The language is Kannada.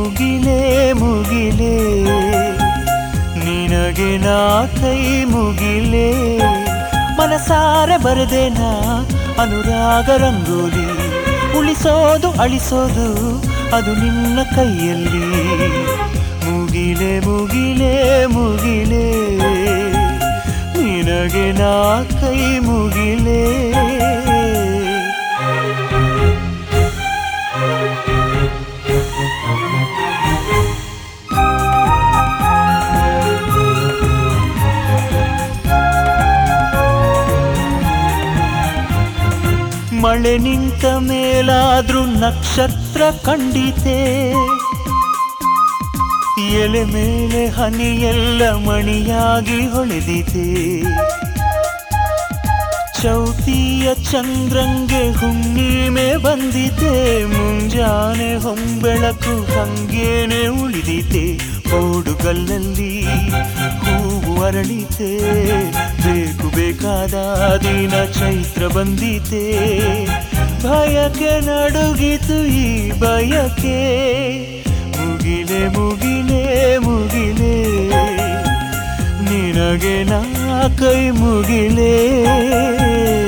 ಮುಗಿಲೇ ಮುಗಿಲೇ ನಿನಗೆ ನಾ ಕೈ ಮುಗಿಲೇ ಮನಸಾರೆ ಬರೆದೇನಾ ಅನುರಾಗ ರಂಗೋಲಿ ಉಳಿಸೋದು ಅಳಿಸೋದು ಅದು ನಿನ್ನ ಕೈಯಲ್ಲಿ ಮುಗಿಲೇ ಮುಗಿಲೇ ಮುಗಿಲೇ ನಿನಗೆ ನಾ ಕೈ ಮುಗಿಲೇ ಮಳೆ ನಿಂತ ಮೇಲಾದ್ರೂ ನಕ್ಷತ್ರ ಕಂಡಿತೆ ಎಲೆ ಮೇಲೆ ಹನಿಯೆಲ್ಲ ಮಣಿಯಾಗಿ ಹೊಳೆದಿದೆ ಚೌತಿಯ ಚಂದ್ರಂಗೆ ಹುಣ್ಣಿಮೆ ಬಂದಿದೆ ಮುಂಜಾನೆ ಹೊಂಬೆಳಕು ಹಂಗೇನೆ ಉಳಿದಿದೆ ಓಡುಗಲ್ಲಲ್ಲಿ ಹೂವು ಅರಳಿತೆ ಬೇಕು ಬೇಕಾದ ದಿನ ಚೈತ್ರ ಬಂದಿತೆ ಭಯಕ್ಕೆ ನಡುಗಿತು ಈ ಬಯಕೆ ಮುಗಿಲೇ ಮುಗಿಲೇ ಮುಗಿಲೇ ನಿನಗೆ ನಾ ಕೈ ಮುಗಿಲೇ